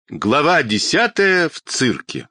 Глава 10 в цирке.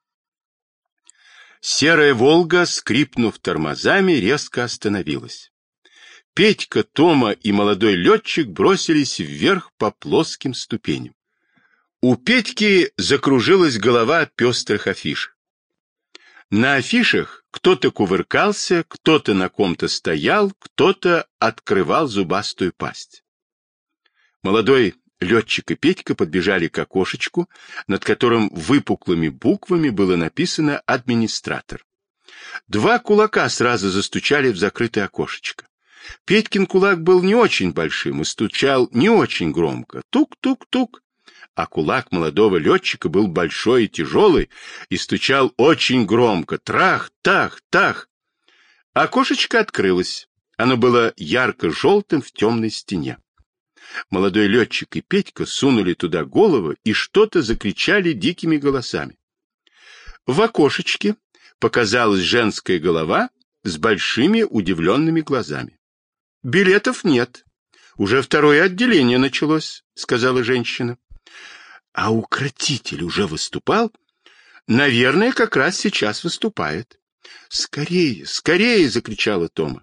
Серая «Волга», скрипнув тормозами, резко остановилась. Петька, Тома и молодой летчик бросились вверх по плоским ступеням. У Петьки закружилась голова от пестрых афиш. На афишах кто-то кувыркался, кто-то на ком-то стоял, кто-то открывал зубастую пасть. Молодой летчик и Петька подбежали к окошечку, над которым выпуклыми буквами было написано «Администратор». Два кулака сразу застучали в закрытое окошечко. Петькин кулак был не очень большим и стучал не очень громко. Тук-тук-тук. А кулак молодого летчика был большой и тяжелый и стучал очень громко. Трах-тах-тах. Окошечко открылось. Оно было ярко-желтым в темной стене. Молодой летчик и Петька сунули туда головы и что-то закричали дикими голосами. В окошечке показалась женская голова с большими удивленными глазами. «Билетов нет. Уже второе отделение началось», — сказала женщина. «А укротитель уже выступал?» «Наверное, как раз сейчас выступает». «Скорее, скорее!» — закричала Тома.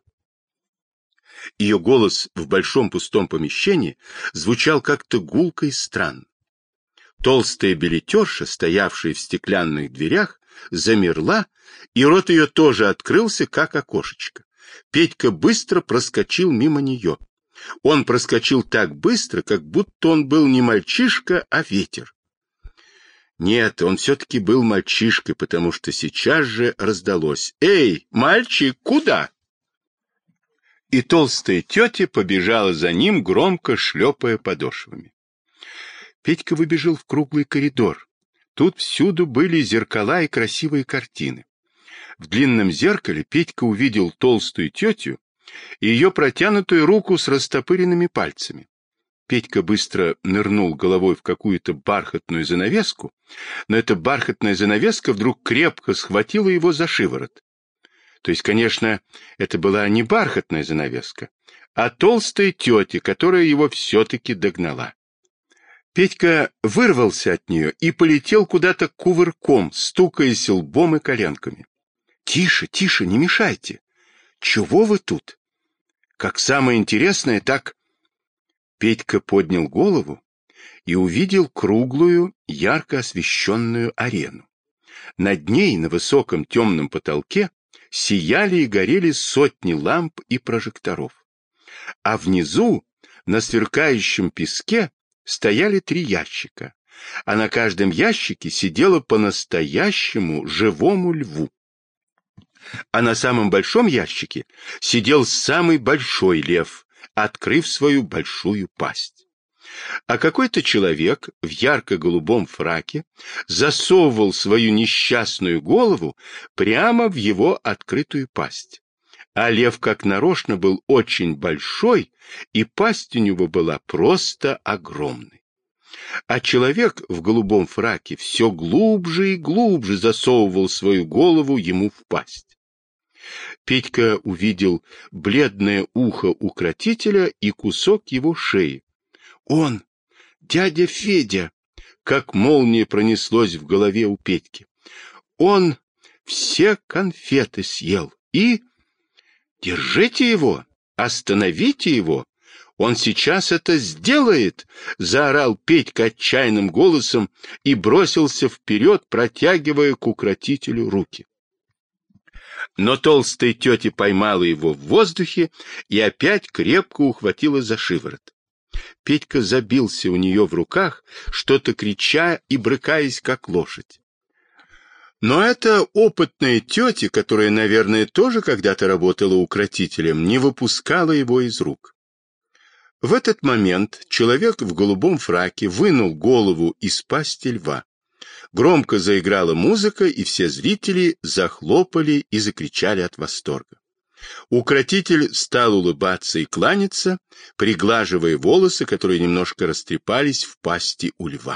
Ее голос в большом пустом помещении звучал как-то гулко и странно. Толстая билетерша, стоявшая в стеклянных дверях, замерла, и рот ее тоже открылся, как окошечко. Петька быстро проскочил мимо нее. Он проскочил так быстро, как будто он был не мальчишка, а ветер. Нет, он все-таки был мальчишкой, потому что сейчас же раздалось: «Эй, мальчик, куда?» И толстая тетя побежала за ним, громко шлепая подошвами. Петька выбежал в круглый коридор. Тут всюду были зеркала и красивые картины. В длинном зеркале Петька увидел толстую тетю и ее протянутую руку с растопыренными пальцами. Петька быстро нырнул головой в какую-то бархатную занавеску, но эта бархатная занавеска вдруг крепко схватила его за шиворот. То есть, конечно, это была не бархатная занавеска, а толстая тетя, которая его все-таки догнала. Петька вырвался от нее и полетел куда-то кувырком, стукаясь лбом и коленками. «Тише, тише, не мешайте! Чего вы тут? Как самое интересное, так...» Петька поднял голову и увидел круглую, ярко освещенную арену. Над ней, на высоком темном потолке, сияли и горели сотни ламп и прожекторов. А внизу, на сверкающем песке, стояли 3 ящика, а на каждом ящике сидело по-настоящему живому льву. А на самом большом ящике сидел самый большой лев, открыв свою большую пасть. А какой-то человек в ярко-голубом фраке засовывал свою несчастную голову прямо в его открытую пасть. А лев как нарочно был очень большой, и пасть у него была просто огромной. А человек в голубом фраке все глубже и глубже засовывал свою голову ему в пасть. Петька увидел бледное ухо укротителя и кусок его шеи. «Он! Дядя Федя!» Как молния пронеслось в голове у Петьки. «Он все конфеты съел и...» «Держите его! Остановите его! Он сейчас это сделает!» — заорал Петька отчаянным голосом и бросился вперед, протягивая к укротителю руки. Но толстая тетя поймала его в воздухе и опять крепко ухватила за шиворот. Петька забился у нее в руках, что-то крича и брыкаясь, как лошадь. Но эта опытная тетя, которая, наверное, тоже когда-то работала укротителем, не выпускала его из рук. В этот момент человек в голубом фраке вынул голову из пасти льва. Громко заиграла музыка, и все зрители захлопали и закричали от восторга. Укротитель стал улыбаться и кланяться, приглаживая волосы, которые немножко растрепались в пасти у льва.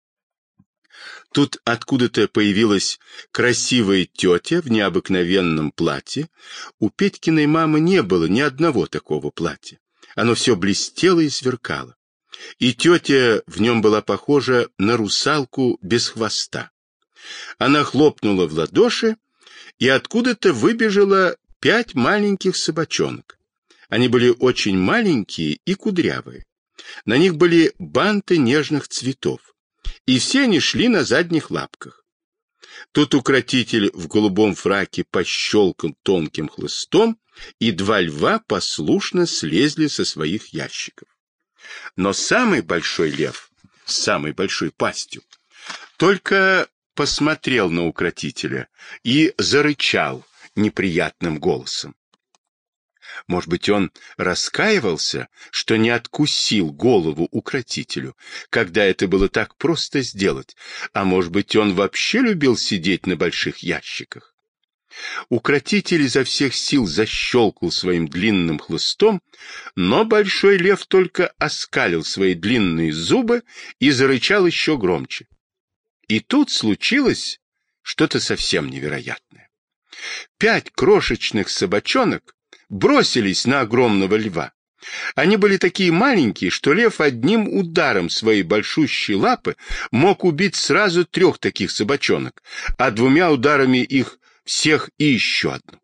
Тут откуда-то появилась красивая тетя в необыкновенном платье. У Петькиной мамы не было ни одного такого платья. Оно все блестело и сверкало. и тетя в нем была похожа на русалку без хвоста. Она хлопнула в ладоши, и откуда-то выбежало 5 маленьких собачонок. Они были очень маленькие и кудрявые. На них были банты нежных цветов, и все они шли на задних лапках. Тут укротитель в голубом фраке пощелкал тонким хлыстом, и 2 льва послушно слезли со своих ящиков. Но самый большой лев, с самой большой пастью, только посмотрел на укротителя и зарычал неприятным голосом. Может быть, он раскаивался, что не откусил голову укротителю, когда это было так просто сделать, а может быть, он вообще любил сидеть на больших ящиках. Укротитель изо всех сил защелкал своим длинным хлыстом, но большой лев только оскалил свои длинные зубы и зарычал еще громче. И тут случилось что-то совсем невероятное. 5 крошечных собачонок бросились на огромного льва. Они были такие маленькие, что лев одним ударом своей большущей лапы мог убить сразу 3 таких собачонок, а 2 ударами их всех и еще одну.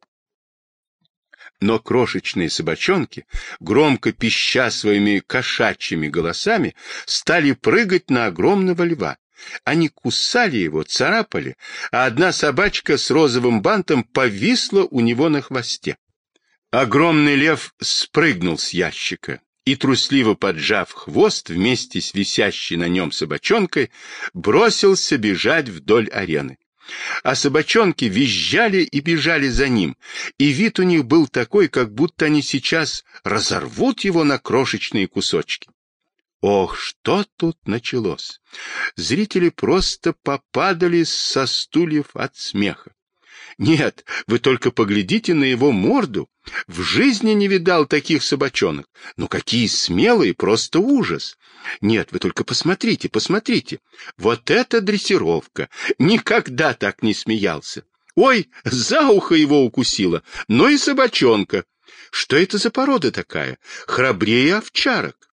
Но крошечные собачонки, громко пища своими кошачьими голосами, стали прыгать на огромного льва. Они кусали его, царапали, а одна собачка с розовым бантом повисла у него на хвосте. Огромный лев спрыгнул с ящика и, трусливо поджав хвост вместе с висящей на нем собачонкой, бросился бежать вдоль арены. А собачонки визжали и бежали за ним, и вид у них был такой, как будто они сейчас разорвут его на крошечные кусочки. Ох, что тут началось! Зрители просто попадали со стульев от смеха. Нет, вы только поглядите на его морду. В жизни не видал таких собачонок. Ну какие смелые, просто ужас. Нет, вы только посмотрите, посмотрите. Вот это дрессировка. Никогда так не смеялся. Ой, за ухо его укусила. Ну и собачонка. Что это за порода такая? Храбрее овчарок.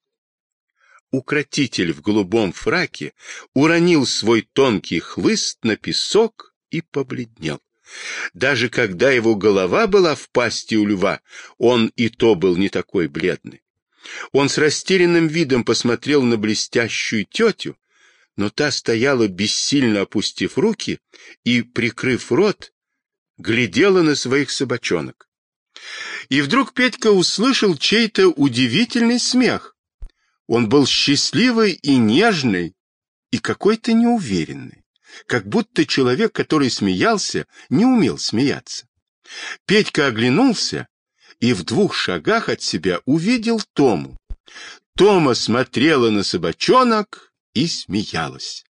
Укротитель в голубом фраке уронил свой тонкий хлыст на песок и побледнел. Даже когда его голова была в пасти у льва, он и то был не такой бледный. Он с растерянным видом посмотрел на блестящую тетю, но та стояла, бессильно опустив руки и, прикрыв рот, глядела на своих собачонок. И вдруг Петька услышал чей-то удивительный смех. Он был счастливый и нежный, и какой-то неуверенный. Как будто человек, который смеялся, не умел смеяться. Петька оглянулся и в 2 шагах от себя увидел Тому. Тома смотрела на собачонок и смеялась.